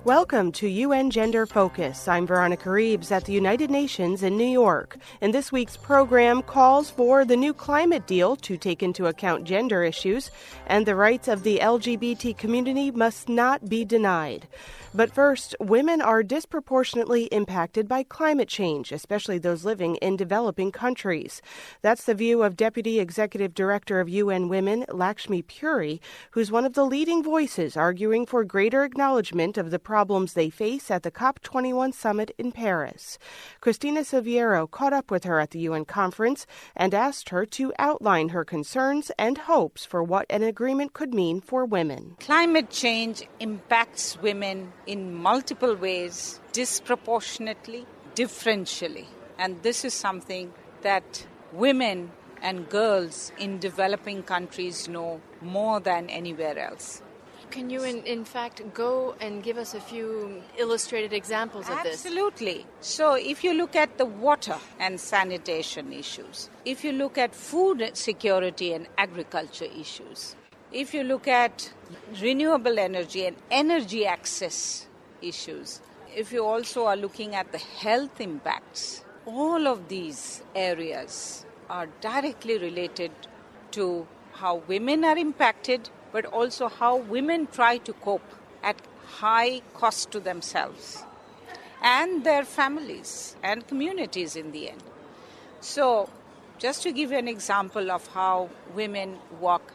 Welcome to UN Gender Focus. I'm Veronica Reeves at the United Nations in New York. And this week's program calls for the new climate deal to take into account gender issues, and the rights of the LGBT community must not be denied. But first, women are disproportionately impacted by climate change, especially those living in developing countries. That's the view of Deputy Executive Director of UN Women, Lakshmi Puri, who's one of the leading voices arguing for greater acknowledgement of the problems they face at the COP21 summit in Paris. Cristina Silviero caught up with her at the UN conference and asked her to outline her concerns and hopes for what an agreement could mean for women. Climate change impacts women in multiple ways, disproportionately, differentially. And this is something that women and girls in developing countries know more than anywhere else. Can you, in fact, go and give us a few illustrated examples of this? Absolutely. So if you look at the water and sanitation issues, if you look at food security and agriculture issues, if you look at renewable energy and energy access issues, if you also are looking at the health impacts, all of these areas are directly related to how women are impacted, but also how women try to cope at high cost to themselves and their families and communities in the end. So, just to give you an example of how women walk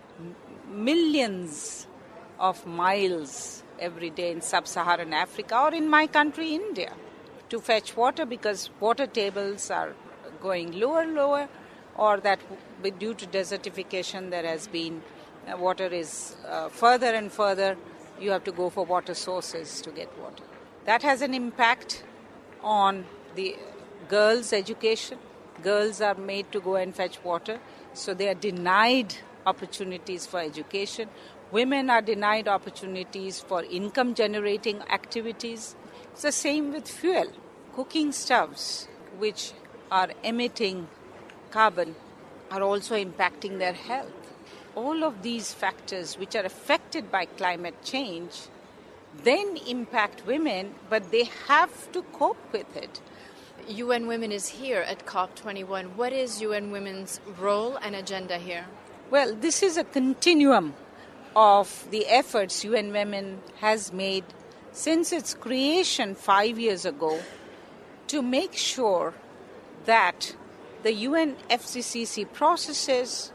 millions of miles every day in sub-Saharan Africa or in my country, India, to fetch water because water tables are going lower, or that due to desertification there has been water is further and further, you have to go for water sources to get water. That has an impact on the girls' education. Girls are made to go and fetch water, so they are denied opportunities for education. Women are denied opportunities for income-generating activities. It's the same with fuel. Cooking stoves, which are emitting carbon, are also impacting their health. All of these factors which are affected by climate change then impact women, but they have to cope with it. UN Women is here at COP21. What is UN Women's role and agenda here? Well, this is a continuum of the efforts UN Women has made since its creation 5 years ago to make sure that the UN FCCC processes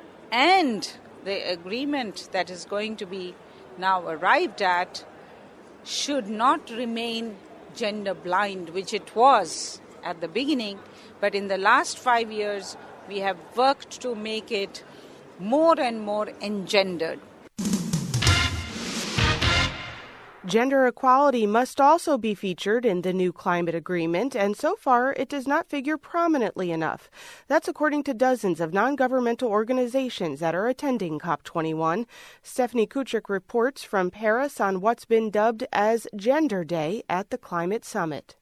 and the agreement that is going to be now arrived at should not remain gender blind, which it was at the beginning, but in the last 5 years we have worked to make it more and more engendered. Gender equality must also be featured in the new climate agreement, and so far it does not figure prominently enough. That's according to dozens of non-governmental organizations that are attending COP21. Stephanie Kuchik reports from Paris on what's been dubbed as Gender Day at the Climate Summit.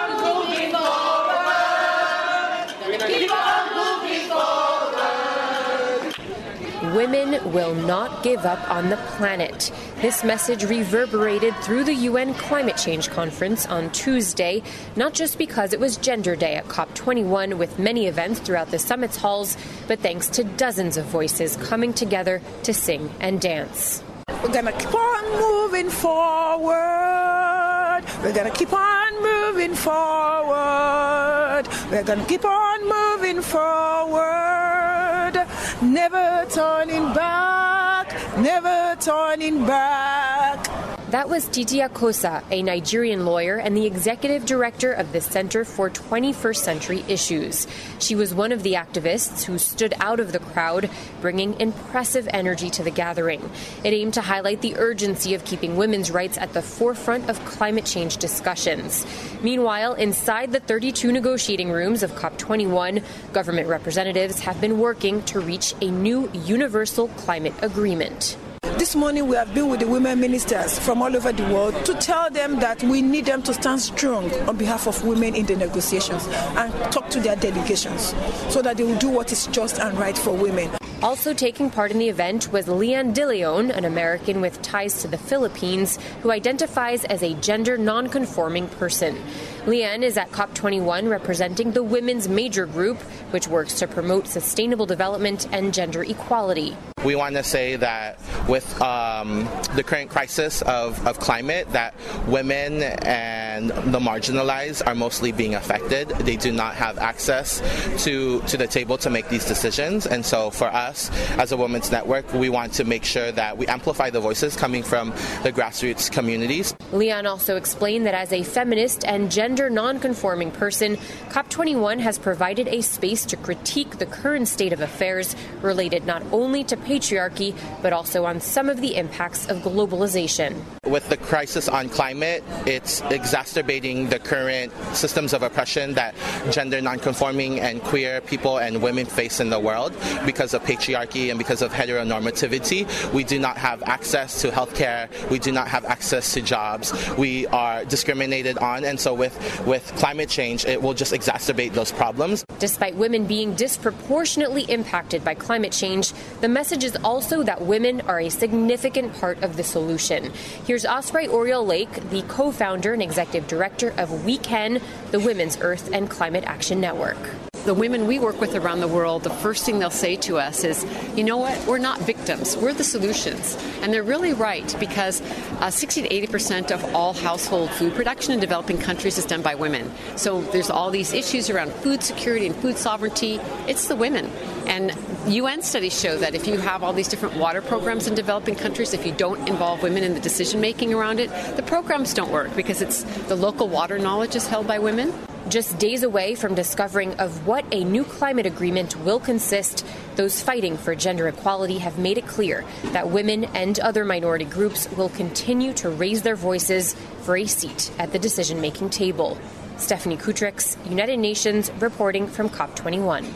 Women will not give up on the planet. This message reverberated through the UN Climate Change Conference on Tuesday, not just because it was Gender Day at COP21 with many events throughout the summit's halls, but thanks to dozens of voices coming together to sing and dance. We're going to keep on moving forward. We're going to keep on moving forward. We're going to keep on moving forward. Never turning back, never turning back. That was Titi Akosa, a Nigerian lawyer and the executive director of the Center for 21st Century Issues. She was one of the activists who stood out of the crowd, bringing impressive energy to the gathering. It aimed to highlight the urgency of keeping women's rights at the forefront of climate change discussions. Meanwhile, inside the 32 negotiating rooms of COP21, government representatives have been working to reach a new universal climate agreement. This morning we have been with the women ministers from all over the world to tell them that we need them to stand strong on behalf of women in the negotiations and talk to their delegations so that they will do what is just and right for women. Also taking part in the event was Leanne DeLeon, an American with ties to the Philippines, who identifies as a gender non-conforming person. Leanne is at COP21 representing the women's major group, which works to promote sustainable development and gender equality. We want to say that with the current crisis of climate, that women and the marginalized are mostly being affected. They do not have access to the table to make these decisions. And so for us, as a women's network, we want to make sure that we amplify the voices coming from the grassroots communities. Leanne also explained that as a feminist and gender non-conforming person, COP21 has provided a space to critique the current state of affairs related not only to patriarchy, but also on some of the impacts of globalization. With the crisis on climate, it's exacerbating the current systems of oppression that gender non-conforming and queer people and women face in the world because of patriarchy and because of heteronormativity. We do not have access to healthcare. We do not have access to jobs. We are discriminated on, and so with climate change, it will just exacerbate those problems. Despite women being disproportionately impacted by climate change, the message is also that women are a significant part of the solution. Here's Osprey Oriole Lake, the co-founder and executive director of We Can, the Women's Earth and Climate Action Network. The women we work with around the world, the first thing they'll say to us is, you know what, we're not victims, we're the solutions. And they're really right, because 60 to 80% of all household food production in developing countries is done by women. So there's all these issues around food security and food sovereignty. It's the women. And UN studies show that if you have all these different water programs in developing countries, if you don't involve women in the decision-making around it, the programs don't work because it's the local water knowledge is held by women. Just days away from discovering of what a new climate agreement will consist, those fighting for gender equality have made it clear that women and other minority groups will continue to raise their voices for a seat at the decision-making table. Stephanie Kutrix, United Nations, reporting from COP21.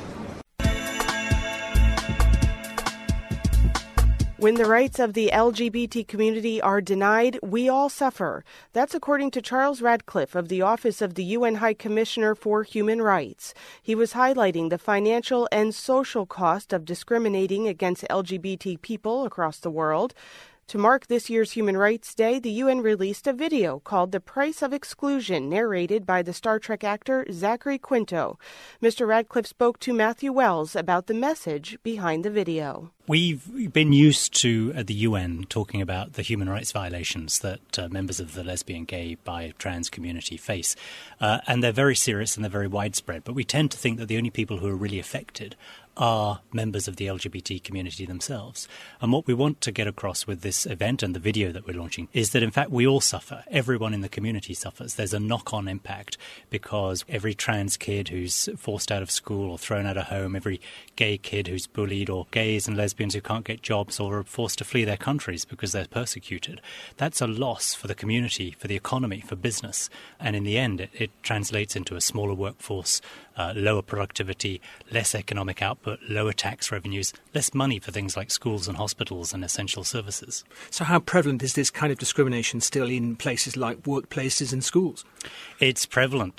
When the rights of the LGBT community are denied, we all suffer. That's according to Charles Radcliffe of the Office of the UN High Commissioner for Human Rights. He was highlighting the financial and social cost of discriminating against LGBT people across the world. To mark this year's Human Rights Day, the UN released a video called The Price of Exclusion, narrated by the Star Trek actor Zachary Quinto. Mr. Radcliffe spoke to Matthew Wells about the message behind the video. We've been used to, at the UN, talking about the human rights violations that members of the lesbian, gay, bi, trans community face. And they're very serious and they're very widespread. But we tend to think that the only people who are really affected are members of the LGBT community themselves. And what we want to get across with this event and the video that we're launching is that, in fact, we all suffer. Everyone in the community suffers. There's a knock-on impact because every trans kid who's forced out of school or thrown out of home, every gay kid who's bullied, or gays and lesbians who can't get jobs or are forced to flee their countries because they're persecuted, that's a loss for the community, for the economy, for business. And in the end, it translates into a smaller workforce, lower productivity, less economic output, lower tax revenues, less money for things like schools and hospitals and essential services. So how prevalent is this kind of discrimination still in places like workplaces and schools? It's prevalent.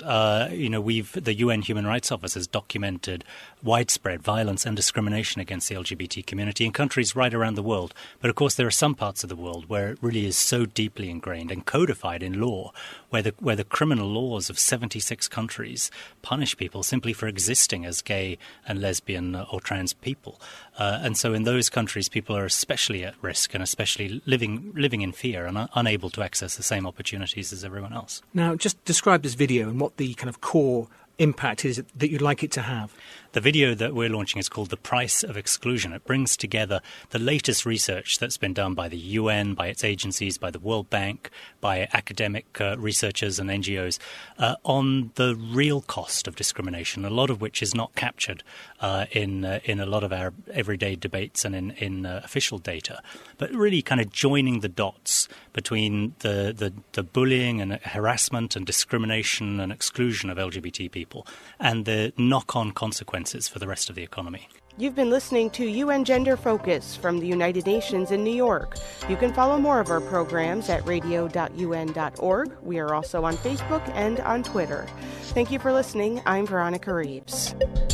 The UN Human Rights Office has documented widespread violence and discrimination against the LGBT community in countries right around the world. But of course, there are some parts of the world where it really is so deeply ingrained and codified in law, where the criminal laws of 76 countries punish people simply for existing as gay and lesbian or trans people. And so in those countries, people are especially at risk and especially living in fear and unable to access the same opportunities as everyone else. Now, just describe this video and what the kind of core impact is that you'd like it to have. The video that we're launching is called The Price of Exclusion. It brings together the latest research that's been done by the UN, by its agencies, by the World Bank, by academic researchers and NGOs on the real cost of discrimination, a lot of which is not captured in a lot of our everyday debates and in official data, but really kind of joining the dots between the bullying and harassment and discrimination and exclusion of LGBT people and the knock-on consequences for the rest of the economy. You've been listening to UN Gender Focus from the United Nations in New York. You can follow more of our programs at radio.un.org. We are also on Facebook and on Twitter. Thank you for listening. I'm Veronica Reeves.